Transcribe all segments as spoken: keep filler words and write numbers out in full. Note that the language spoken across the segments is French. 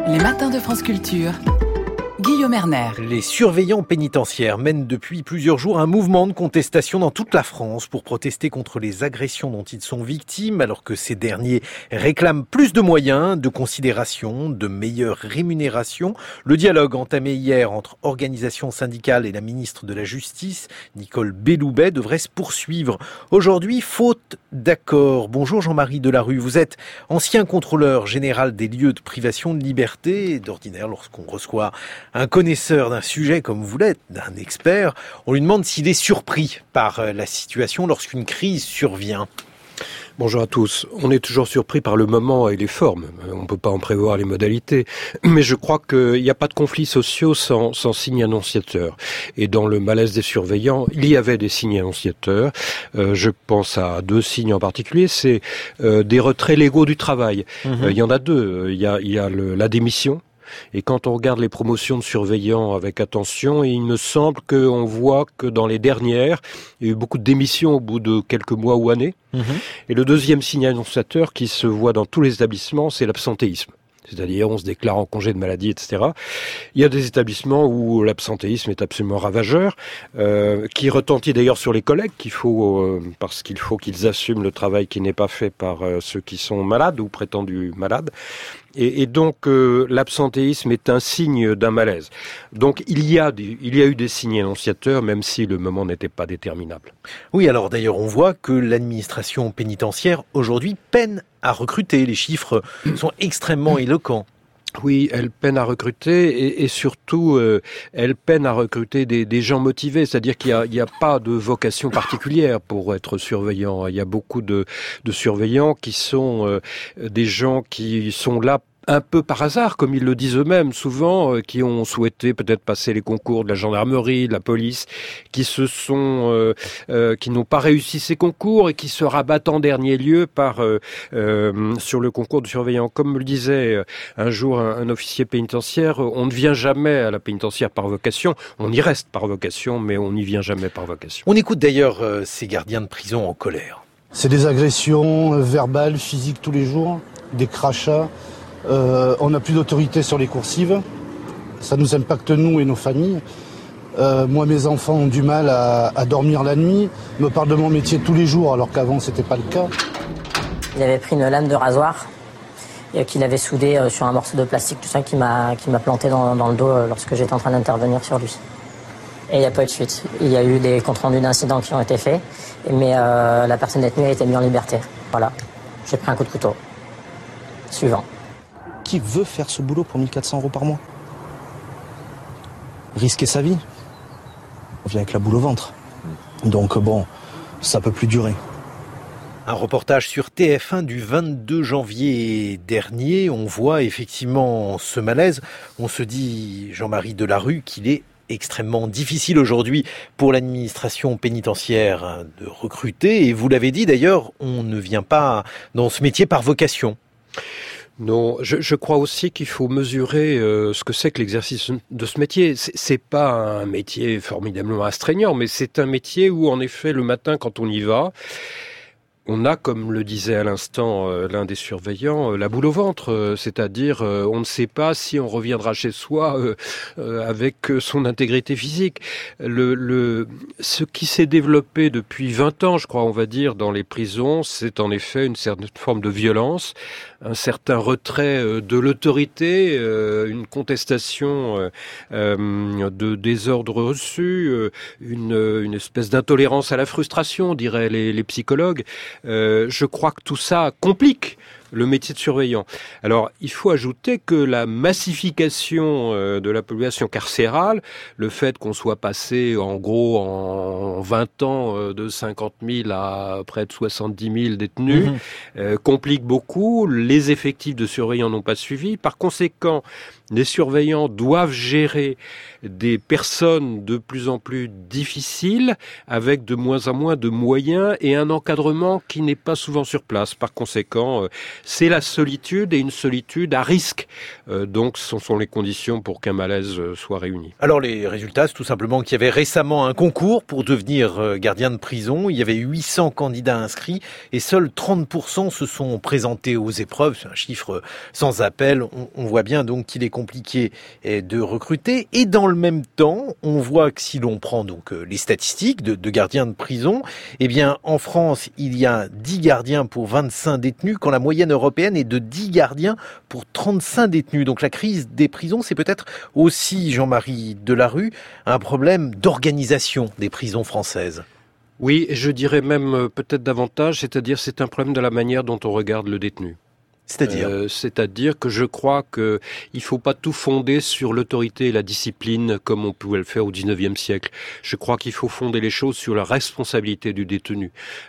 Les matins de France Culture. Guillaume Erner. Les surveillants pénitentiaires mènent depuis plusieurs jours un mouvement de contestation dans toute la France pour protester contre les agressions dont ils sont victimes, alors que ces derniers réclament plus de moyens, de considération, de meilleures rémunérations. Le dialogue entamé hier entre organisations syndicales et la ministre de la Justice, Nicole Belloubet, devrait se poursuivre. Aujourd'hui, faute d'accord. Bonjour Jean-Marie Delarue, vous êtes ancien contrôleur général des lieux de privation de liberté. D'ordinaire, lorsqu'on reçoit un connaisseur d'un sujet comme vous l'êtes, d'un expert, on lui demande s'il est surpris par la situation lorsqu'une crise survient. Bonjour à tous. On est toujours surpris par le moment et les formes. On ne peut pas en prévoir les modalités. Mais je crois qu'il n'y a pas de conflits sociaux sans, sans signes annonciateurs. Et dans le malaise des surveillants, il y avait des signes annonciateurs. Euh, je pense à deux signes en particulier. C'est euh, des retraits légaux du travail. Mmh. Euh, il y en a deux. Il y a, il y a le, la démission. Et quand on regarde les promotions de surveillants avec attention, il me semble qu'on voit que dans les dernières, il y a eu beaucoup de démissions au bout de quelques mois ou années. Mmh. Et le deuxième signe annonciateur qui se voit dans tous les établissements, c'est l'absentéisme. C'est-à-dire on se déclare en congé de maladie, et cetera. Il y a des établissements où l'absentéisme est absolument ravageur, euh, qui retentit d'ailleurs sur les collègues, qu'il faut, euh, parce qu'il faut qu'ils assument le travail qui n'est pas fait par euh, ceux qui sont malades ou prétendus malades. Et, et donc euh, l'absentéisme est un signe d'un malaise. Donc il y a des, il y a eu des signes annonciateurs, même si le moment n'était pas déterminable. Oui, alors d'ailleurs on voit que l'administration pénitentiaire aujourd'hui peine à recruter. Les chiffres sont extrêmement éloquents. Oui, elle peine à recruter et, et surtout, euh, elle peine à recruter des, des gens motivés. C'est-à-dire qu'il n'y a, il y a pas de vocation particulière pour être surveillant. Il y a beaucoup de, de surveillants qui sont euh, des gens qui sont là un peu par hasard, comme ils le disent eux-mêmes, souvent, euh, qui ont souhaité peut-être passer les concours de la gendarmerie, de la police, qui se sont, euh, euh, qui n'ont pas réussi ces concours et qui se rabattent en dernier lieu par euh, euh, sur le concours de surveillant. Comme le disait un jour un, un officier pénitentiaire, on ne vient jamais à la pénitentiaire par vocation, on y reste par vocation, mais on n'y vient jamais par vocation. On écoute d'ailleurs euh, ces gardiens de prison en colère. C'est des agressions verbales, physiques tous les jours, des crachats. Euh, on n'a plus d'autorité sur les coursives, ça nous impacte nous et nos familles. Euh, moi, mes enfants ont du mal à, à dormir la nuit, me parlent de mon métier tous les jours, alors qu'avant c'était pas le cas. Il avait pris une lame de rasoir et qu'il avait soudé euh, sur un morceau de plastique, tout ça, qui m'a, qui m'a planté dans, dans le dos euh, lorsque j'étais en train d'intervenir sur lui. Et il n'y a pas eu de suite. Il y a eu des comptes rendus d'incidents qui ont été faits, mais euh, la personne détenue a été mise en liberté. Voilà, j'ai pris un coup de couteau. Suivant. Qui veut faire ce boulot pour mille quatre cents euros par mois? Risquer sa vie? On vient avec la boule au ventre. Donc bon, ça peut plus durer. Un reportage sur T F un du vingt-deux janvier dernier. On voit effectivement ce malaise. On se dit, Jean-Marie Delarue, qu'il est extrêmement difficile aujourd'hui pour l'administration pénitentiaire de recruter. Et vous l'avez dit d'ailleurs, on ne vient pas dans ce métier par vocation. Non, je, je crois aussi qu'il faut mesurer euh, ce que c'est que l'exercice de ce métier. C'est, c'est pas un métier formidablement astreignant, mais c'est un métier où, en effet, le matin, quand on y va, on a, comme le disait à l'instant euh, l'un des surveillants, euh, la boule au ventre, euh, c'est-à-dire euh, on ne sait pas si on reviendra chez soi euh, euh, avec son intégrité physique. Le, le, ce qui s'est développé depuis vingt ans, je crois, on va dire, dans les prisons, c'est en effet une certaine forme de violence, un certain retrait euh, de l'autorité, euh, une contestation euh, euh, de désordre reçu, euh, une, une espèce d'intolérance à la frustration, diraient les, les psychologues. Euh, je crois que tout ça complique le métier de surveillant. Alors, il faut ajouter que la massification euh, de la population carcérale, le fait qu'on soit passé en gros en vingt ans euh, de cinquante mille à près de soixante-dix mille détenus, mmh. euh, complique beaucoup. Les effectifs de surveillants n'ont pas suivi. Par conséquent, les surveillants doivent gérer des personnes de plus en plus difficiles, avec de moins en moins de moyens et un encadrement qui n'est pas souvent sur place. Par conséquent, c'est la solitude et une solitude à risque. Euh, donc, ce sont les conditions pour qu'un malaise soit réuni. Alors, les résultats, c'est tout simplement qu'il y avait récemment un concours pour devenir gardien de prison. Il y avait huit cents candidats inscrits et seuls trente pour cent se sont présentés aux épreuves. C'est un chiffre sans appel. On, on voit bien donc qu'il est compliqué de recruter. Et dans le même temps, on voit que si l'on prend donc les statistiques de, de gardiens de prison, eh bien, en France, il y a dix gardiens pour vingt-cinq détenus, quand la moyenne européenne est de dix gardiens pour trente-cinq détenus. Donc la crise des prisons, c'est peut-être aussi, Jean-Marie Delarue, un problème d'organisation des prisons françaises. Oui, je dirais même peut-être davantage, c'est-à-dire c'est un problème de la manière dont on regarde le détenu. C'est-à-dire euh, C'est-à-dire que je crois qu'il ne faut pas tout fonder sur l'autorité et la discipline comme on pouvait le faire au dix-neuvième siècle. Je crois qu'il faut fonder les choses sur la responsabilité du détenu.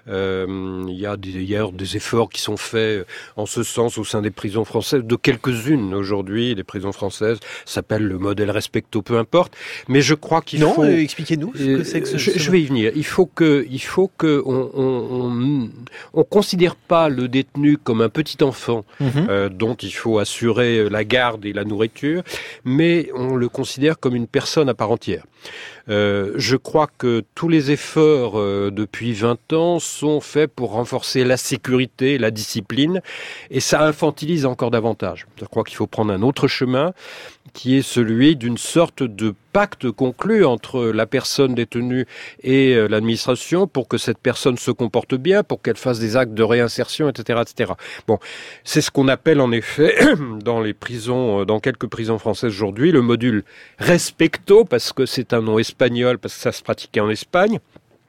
Euh, il y a d'ailleurs des efforts qui sont faits en ce sens au sein des prisons françaises, de quelques-unes aujourd'hui. Les prisons françaises s'appellent le modèle Respecto, peu importe. Mais je crois qu'il non, faut... Non, euh, expliquez-nous ce que c'est que ce... Je, je vais y venir. Il faut que, il faut que on, on, on, on considère pas le détenu comme un petit enfant Mmh. Euh, dont il faut assurer la garde et la nourriture, mais on le considère comme une personne à part entière. Euh, je crois que tous les efforts euh, depuis vingt ans sont faits pour renforcer la sécurité, la discipline, et ça infantilise encore davantage. Je crois qu'il faut prendre un autre chemin, qui est celui d'une sorte de pacte conclu entre la personne détenue et euh, l'administration pour que cette personne se comporte bien, pour qu'elle fasse des actes de réinsertion, et cetera, et cetera. Bon, c'est ce qu'on appelle en effet dans les prisons, dans quelques prisons françaises aujourd'hui, le module Respecto, parce que c'est un nom espagnol, parce que ça se pratiquait en Espagne,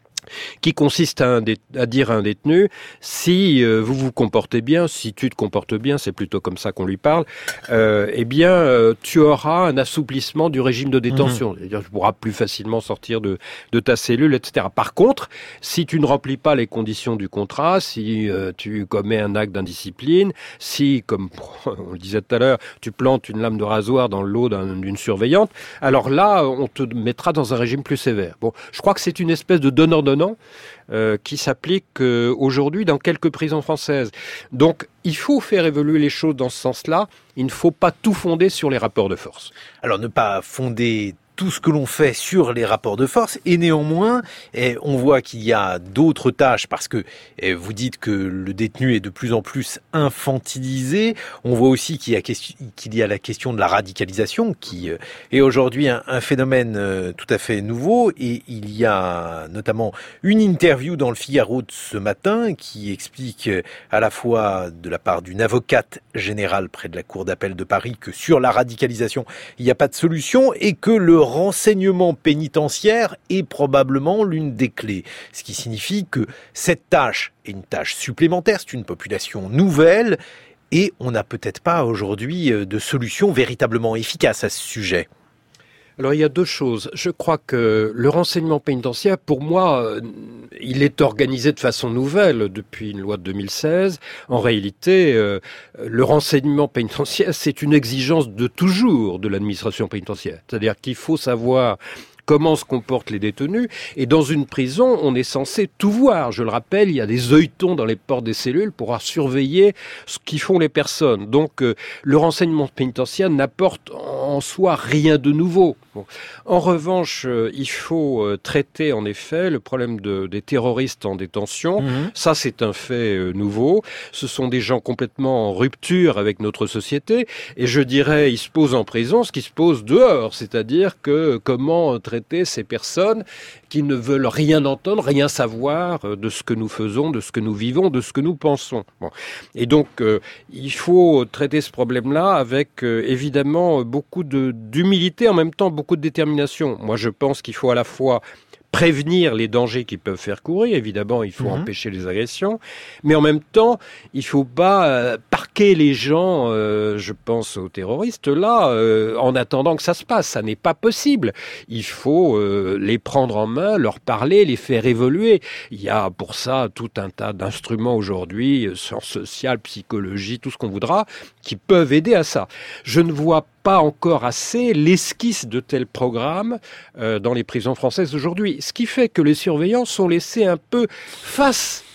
qui consiste à, un dé- à dire à un détenu, si euh, vous vous comportez bien, si tu te comportes bien, c'est plutôt comme ça qu'on lui parle, euh, eh bien, euh, tu auras un assouplissement du régime de détention. Mmh. C'est-à-dire, tu pourras plus facilement sortir de, de ta cellule, et cetera. Par contre, si tu ne remplis pas les conditions du contrat, si euh, tu commets un acte d'indiscipline, si, comme on le disait tout à l'heure, tu plantes une lame de rasoir dans le lot d'un, d'une surveillante, alors là, on te mettra dans un régime plus sévère. Bon, je crois que c'est une espèce de donnant-donnant Euh, qui s'applique euh, aujourd'hui dans quelques prisons françaises. Donc, il faut faire évoluer les choses dans ce sens-là. Il ne faut pas tout fonder sur les rapports de force. Alors, ne pas fonder tout ce que l'on fait sur les rapports de force, et néanmoins, eh, on voit qu'il y a d'autres tâches, parce que eh, vous dites que le détenu est de plus en plus infantilisé. On voit aussi qu'il y a, qu'il y a la question de la radicalisation, qui euh, est aujourd'hui un, un phénomène euh, tout à fait nouveau, et il y a notamment une interview dans le Figaro de ce matin qui explique euh, à la fois de la part d'une avocate générale près de la Cour d'appel de Paris que sur la radicalisation, il n'y a pas de solution, et que le renseignement pénitentiaire est probablement l'une des clés. Ce qui signifie que cette tâche est une tâche supplémentaire, c'est une population nouvelle, et on n'a peut-être pas aujourd'hui de solution véritablement efficace à ce sujet. Alors, il y a deux choses. Je crois que le renseignement pénitentiaire, pour moi, il est organisé de façon nouvelle depuis une loi de deux mille seize. En réalité, euh, le renseignement pénitentiaire, c'est une exigence de toujours de l'administration pénitentiaire. C'est-à-dire qu'il faut savoir comment se comportent les détenus. Et dans une prison, on est censé tout voir. Je le rappelle, il y a des œilletons dans les portes des cellules pour surveiller ce qu'ils font les personnes. Donc, euh, le renseignement pénitentiaire n'apporte en soi rien de nouveau. Bon. En revanche, euh, il faut euh, traiter en effet le problème de, des terroristes en détention. Mmh. Ça, c'est un fait euh, nouveau. Ce sont des gens complètement en rupture avec notre société. Et je dirais, ils se posent en prison ce qui se pose dehors. C'est-à-dire que comment traiter ces personnes qui ne veulent rien entendre, rien savoir de ce que nous faisons, de ce que nous vivons, de ce que nous pensons. Bon. Et donc, euh, il faut traiter ce problème-là avec euh, évidemment beaucoup de, d'humilité, en même temps beaucoup de détermination. Moi, je pense qu'il faut à la fois prévenir les dangers qui peuvent faire courir, évidemment, il faut mmh. empêcher les agressions, mais en même temps, il ne faut pas euh, parquer les gens, euh, je pense aux terroristes, là, euh, en attendant que ça se passe. Ça n'est pas possible. Il faut euh, les prendre en main, leur parler, les faire évoluer. Il y a pour ça tout un tas d'instruments aujourd'hui, sciences sociales, psychologie, tout ce qu'on voudra, qui peuvent aider à ça. Je ne vois pas encore assez l'esquisse de tels programmes euh, dans les prisons françaises aujourd'hui. Ce qui fait que les surveillants sont laissés un peu face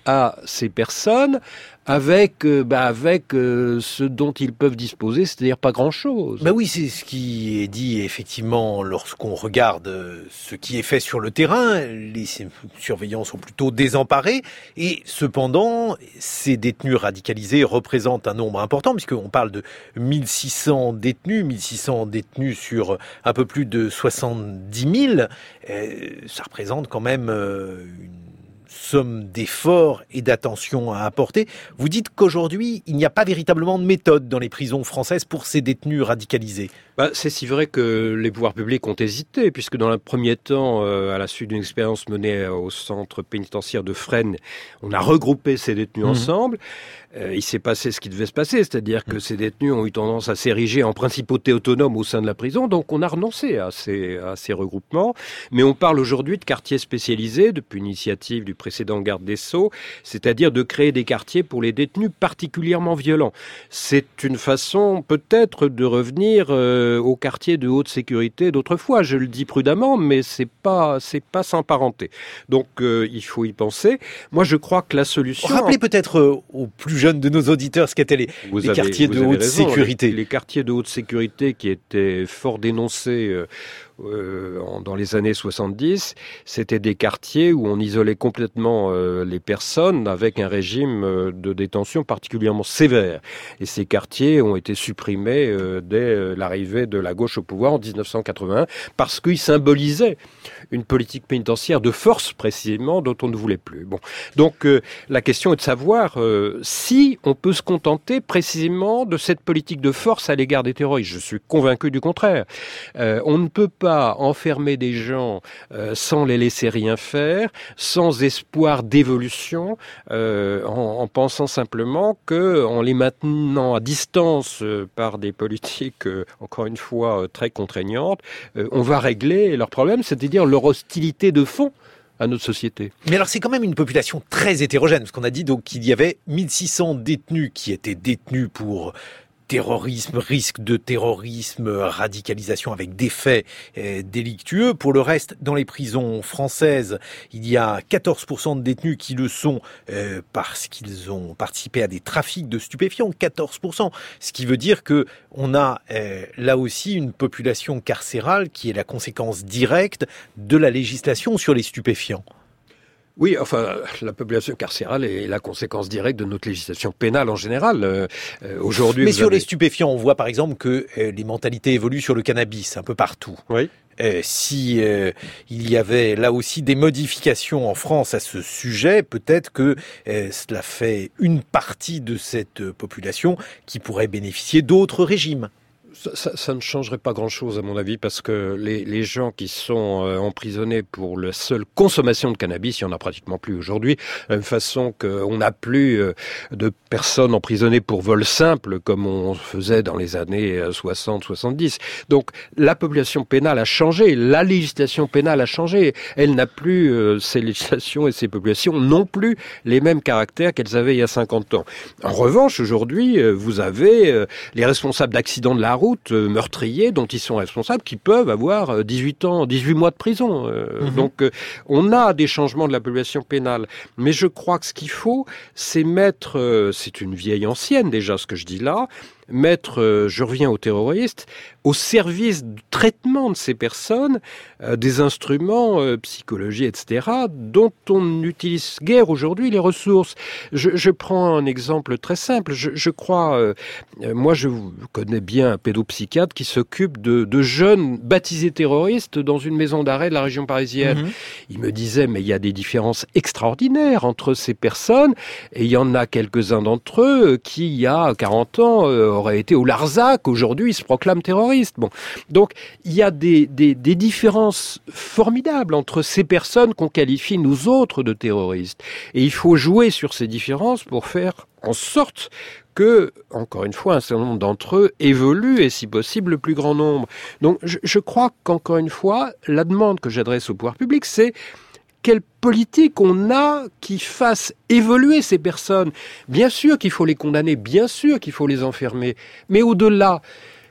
à ces personnes avec, euh, bah, avec euh, ce dont ils peuvent disposer, c'est-à-dire pas grand-chose. Bah oui, c'est ce qui est dit effectivement lorsqu'on regarde ce qui est fait sur le terrain. Les surveillants sont plutôt désemparés et cependant, ces détenus radicalisés représentent un nombre important puisqu'on parle de mille six cents détenus, mille six cents détenus sur un peu plus de soixante-dix mille. Euh, ça représente quand même euh, une somme d'efforts et d'attention à apporter. Vous dites qu'aujourd'hui, il n'y a pas véritablement de méthode dans les prisons françaises pour ces détenus radicalisés. Bah, c'est si vrai que les pouvoirs publics ont hésité, puisque dans le premier temps, euh, à la suite d'une expérience menée au centre pénitentiaire de Fresnes, on a regroupé ces détenus mmh. ensemble. Euh, il s'est passé ce qui devait se passer, c'est-à-dire que mmh. ces détenus ont eu tendance à s'ériger en principauté autonome au sein de la prison, donc on a renoncé à ces, à ces regroupements. Mais on parle aujourd'hui de quartiers spécialisés, depuis une initiative du précédent garde des Sceaux, c'est-à-dire de créer des quartiers pour les détenus particulièrement violents. C'est une façon peut-être de revenir euh, au quartier de haute sécurité d'autrefois. Je le dis prudemment, mais c'est pas, c'est pas sans parenté. Donc euh, il faut y penser. Moi, je crois que la solution... Rappelez peut-être euh, aux plus jeunes de nos auditeurs ce qu'étaient les, les avez, quartiers de haute raison, sécurité. Les, les quartiers de haute sécurité qui étaient fort dénoncés euh, Euh, dans les années soixante-dix, c'était des quartiers où on isolait complètement euh, les personnes avec un régime euh, de détention particulièrement sévère. Et ces quartiers ont été supprimés euh, dès euh, l'arrivée de la gauche au pouvoir en dix-neuf cent quatre-vingt-un parce qu'ils symbolisaient une politique pénitentiaire de force précisément dont on ne voulait plus. Bon, donc euh, la question est de savoir euh, si on peut se contenter précisément de cette politique de force à l'égard des terroristes. Je suis convaincu du contraire. Euh, on ne peut pas enfermer des gens euh, sans les laisser rien faire, sans espoir d'évolution, euh, en, en pensant simplement que, en les maintenant à distance euh, par des politiques, euh, encore une fois, euh, très contraignantes, euh, on va régler leurs problèmes, c'est-à-dire leur hostilité de fond à notre société. Mais alors c'est quand même une population très hétérogène, parce qu'on a dit donc qu'il y avait mille six cents détenus qui étaient détenus pour terrorisme, risque de terrorisme, radicalisation avec des faits euh, délictueux. Pour le reste, dans les prisons françaises, il y a quatorze pour cent de détenus qui le sont euh, parce qu'ils ont participé à des trafics de stupéfiants, quatorze pour cent. Ce qui veut dire que on a euh, là aussi une population carcérale qui est la conséquence directe de la législation sur les stupéfiants. Oui, enfin, la population carcérale est la conséquence directe de notre législation pénale en général. Euh, aujourd'hui, Mais sur avez... les stupéfiants, on voit par exemple que euh, les mentalités évoluent sur le cannabis un peu partout. Oui. Euh, si euh, il y avait là aussi des modifications en France à ce sujet, peut-être que euh, cela fait une partie de cette population qui pourrait bénéficier d'autres régimes. Ça, ça, ça ne changerait pas grand-chose à mon avis parce que les, les gens qui sont euh, emprisonnés pour la seule consommation de cannabis, il n'y en a pratiquement plus aujourd'hui, de la même façon qu'on n'a plus euh, de personnes emprisonnées pour vol simple comme on faisait dans les années soixante soixante-dix. Donc la population pénale a changé, la législation pénale a changé. Elle n'a plus, euh, ces législations et ces populations n'ont plus les mêmes caractères qu'elles avaient il y a cinquante ans. En revanche, aujourd'hui, euh, vous avez euh, les responsables d'accidents de la route meurtriers dont ils sont responsables qui peuvent avoir dix-huit ans, dix-huit mois de prison. Euh, mmh. Donc euh, on a des changements de la population pénale. Mais je crois que ce qu'il faut, c'est mettre, euh, c'est une vieille ancienne déjà ce que je dis là, mettre, euh, je reviens aux terroristes, au service du traitement de ces personnes, euh, des instruments, euh, psychologie, et cetera, dont on n'utilise guère aujourd'hui les ressources. Je, je prends un exemple très simple. Je, je crois, euh, moi je connais bien un pédopsychiatre qui s'occupe de, de jeunes baptisés terroristes dans une maison d'arrêt de la région parisienne. Mmh. Il me disait, mais il y a des différences extraordinaires entre ces personnes, et il y en a quelques-uns d'entre eux qui, il y a quarante ans, euh, auraient été au Larzac, aujourd'hui ils se proclament terroristes. Bon. Donc il y a des, des, des différences formidables entre ces personnes qu'on qualifie nous autres de terroristes. Et il faut jouer sur ces différences pour faire en sorte que, encore une fois, un certain nombre d'entre eux évoluent et si possible le plus grand nombre. Donc je, je crois qu'encore une fois, la demande que j'adresse au pouvoir public, c'est quelle politique on a qui fasse évoluer ces personnes. Bien sûr qu'il faut les condamner, bien sûr qu'il faut les enfermer, mais au-delà,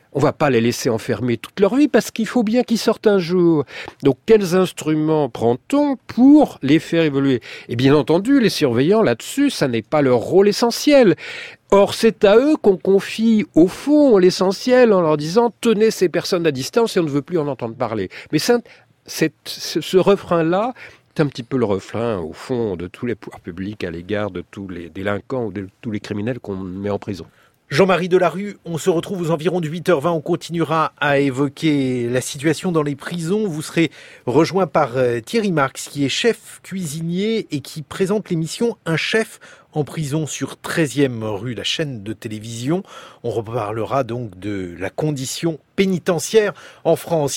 On va pas les laisser enfermer toute leur vie parce qu'il faut bien qu'ils sortent un jour. Donc, quels instruments prend-on pour les faire évoluer ? Et bien entendu, les surveillants, là-dessus, ça n'est pas leur rôle essentiel. Or, c'est à eux qu'on confie, au fond, l'essentiel en leur disant « tenez ces personnes à distance et on ne veut plus en entendre parler ». Mais ça, c'est, ce refrain-là, c'est un petit peu le refrain, au fond, de tous les pouvoirs publics à l'égard de tous les délinquants ou de tous les criminels qu'on met en prison. Jean-Marie Delarue, on se retrouve aux environs de huit heures vingt. On continuera à évoquer la situation dans les prisons. Vous serez rejoint par Thierry Marx, qui est chef cuisinier et qui présente l'émission Un chef en prison sur treizième rue, la chaîne de télévision. On reparlera donc de la condition pénitentiaire en France.